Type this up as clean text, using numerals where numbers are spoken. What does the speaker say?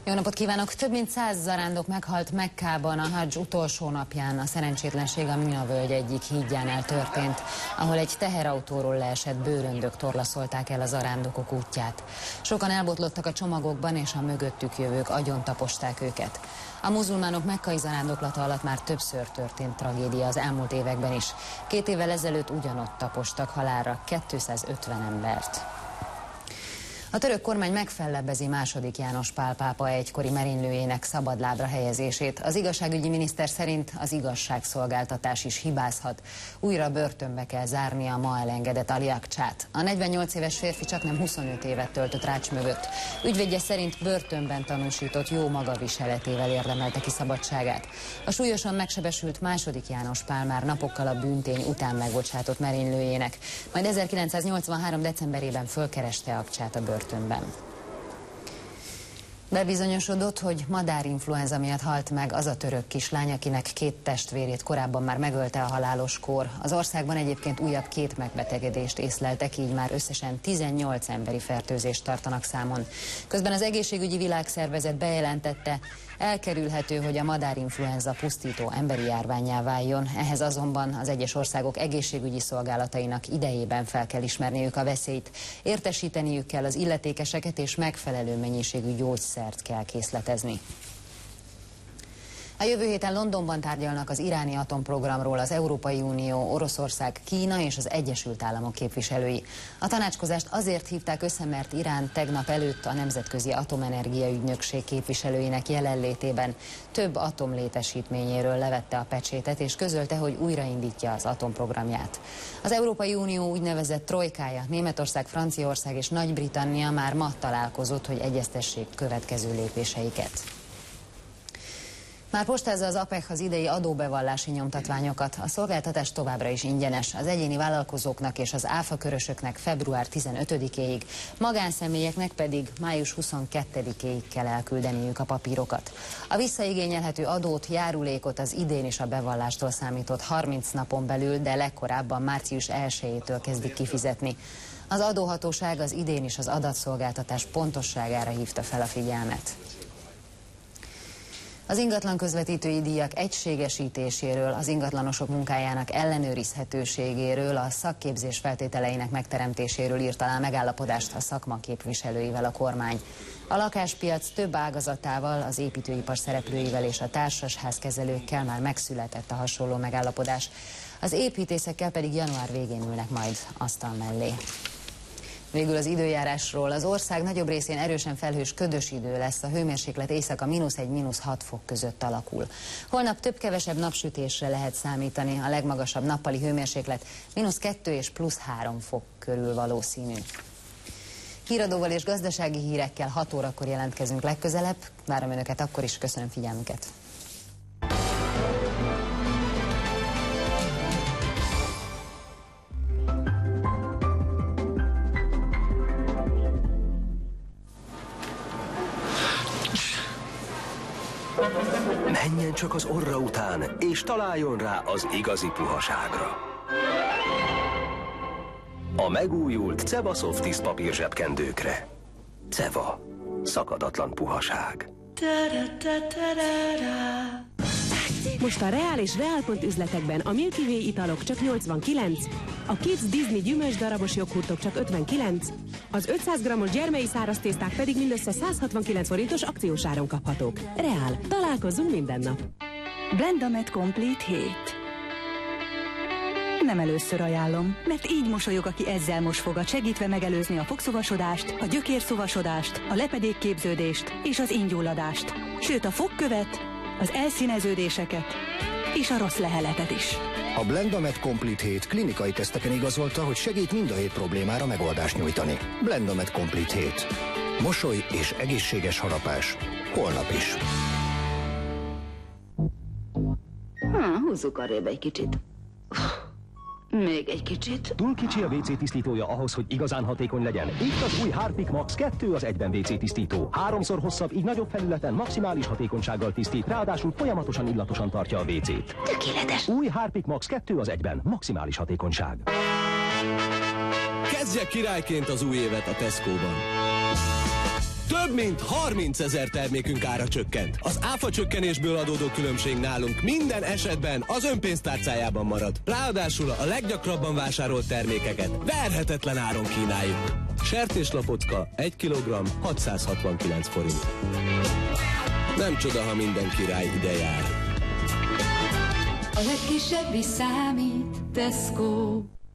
Jó napot kívánok! Több mint 100 zarándok meghalt Mekkában a Hadzs utolsó napján. A szerencsétlenség a Mina völgy egyik hídjánál történt, ahol egy teherautóról leesett bőröndök torlaszolták el a zarándokok útját. Sokan elbotlottak a csomagokban, és a mögöttük jövők agyontaposták őket. A muzulmánok mekkai zarándoklata alatt már többször történt tragédia az elmúlt években is. 2 évvel ezelőtt ugyanott tapostak halálra 250 embert. A török kormány megfellebbezi II. János Pál pápa egykori merénylőjének szabadlábra helyezését. Az igazságügyi miniszter szerint az igazságszolgáltatás is hibázhat. Újra börtönbe kell zárnia a ma elengedett Ali Akcsát. A 48 éves férfi csaknem 25 évet töltött rács mögött. Ügyvédje szerint börtönben tanúsított jó magaviseletével érdemelte ki szabadságát. A súlyosan megsebesült II. János Pál már napokkal a bűntény után megbocsátott merénylőjének. Majd 1983. decemberében fölkereste Akcsát a börtönben. Bebizonyosodott, hogy madárinfluenza miatt halt meg az a török kislány, akinek 2 testvérét korábban már megölte a halálos kór. Az országban egyébként újabb 2 megbetegedést észleltek, így már összesen 18 emberi fertőzést tartanak számon. Közben az Egészségügyi Világszervezet bejelentette, elkerülhető, hogy a madárinfluenza pusztító emberi járvánnyá váljon. Ehhez azonban az egyes országok egészségügyi szolgálatainak idejében fel kell ismerniük a veszélyt, értesíteniük kell az illetékeseket, és megfelelő mennyiségű gyógyszert kell készletezni. A jövő héten Londonban tárgyalnak az iráni atomprogramról az Európai Unió, Oroszország, Kína és az Egyesült Államok képviselői. A tanácskozást azért hívták össze, mert Irán tegnap előtt a Nemzetközi Atomenergia Ügynökség képviselőinek jelenlétében több atomlétesítményéről levette a pecsétet, és közölte, hogy újraindítja az atomprogramját. Az Európai Unió úgynevezett trojkája, Németország, Franciaország és Nagy-Britannia már ma találkozott, hogy egyeztessék következő lépéseiket. Már postázza az APEC az idei adóbevallási nyomtatványokat. A szolgáltatás továbbra is ingyenes. Az egyéni vállalkozóknak és az áfakörösöknek február 15-éig, magánszemélyeknek pedig május 22-éig kell elküldeniük a papírokat. A visszaigényelhető adót, járulékot az idén is a bevallástól számított 30 napon belül, de legkorábban március 1-től kezdik kifizetni. Az adóhatóság az idén is az adatszolgáltatás pontosságára hívta fel a figyelmet. Az ingatlan közvetítői díjak egységesítéséről, az ingatlanosok munkájának ellenőrizhetőségéről, a szakképzés feltételeinek megteremtéséről írt alá megállapodást a szakma képviselőivel a kormány. A lakáspiac több ágazatával, az építőipar szereplőivel és a társasházkezelőkkel már megszületett a hasonló megállapodás. Az építészekkel pedig január végén ülnek majd asztal mellé. Végül az időjárásról. Az ország nagyobb részén erősen felhős, ködös idő lesz, a hőmérséklet éjszaka -1, -6 fok között alakul. Holnap több-kevesebb napsütésre lehet számítani, a legmagasabb nappali hőmérséklet -2 és +3 fok körül valószínű. Híradóval és gazdasági hírekkel 6 órakor jelentkezünk legközelebb. Várom Önöket akkor is, köszönöm figyelmüket. Menjen csak az orra után, és találjon rá az igazi puhaságra. A megújult Ceva Softis papír zsebkendőkre. Ceva. Szakadatlan puhaság. Most a Real és Real.pont üzletekben a Milky Way italok csak 89, a Kids Disney gyümölcsdarabos joghurtok csak 59, az 500 g-os gyermei száraztészták pedig mindössze 169 forintos akciós áron kaphatók. Real. Találkozzunk minden nap. Blendamed Complete Hét. Nem először ajánlom, mert így mosolyog, aki ezzel mos fogad, segítve megelőzni a fogszúvasodást, a gyökérszúvasodást, a lepedékképződést és az ingyulladást, sőt a fogkövet, az elszíneződéseket és a rossz leheletet is. A Blendamed Complete Hét klinikai teszteken igazolta, hogy segít mind a 7 problémára megoldást nyújtani. Blendamed Complete Hét. Mosoly és egészséges harapás. Holnap is. Húzzuk arrébb egy kicsit. Még egy kicsit. Túl kicsi a WC tisztítója ahhoz, hogy igazán hatékony legyen. Itt az új Harpic Max 2 az 1-ben WC tisztító. 3-szor hosszabb, így nagyobb felületen maximális hatékonysággal tisztít, ráadásul folyamatosan illatosan tartja a WC-t. Tökéletes. Új Harpic Max 2 az 1-ben. Maximális hatékonyság. Kezdje királyként az új évet a Tesco-ban. Több mint 30 000 termékünk ára csökkent. Az áfa csökkenésből adódó különbség nálunk minden esetben az önpénztárcájában marad. Ráadásul a leggyakrabban vásárolt termékeket verhetetlen áron kínáljuk. Sertéslapocka 1 kg 669 forint. Nem csoda, ha minden király ide jár. A legkisebb is számít, Tesco.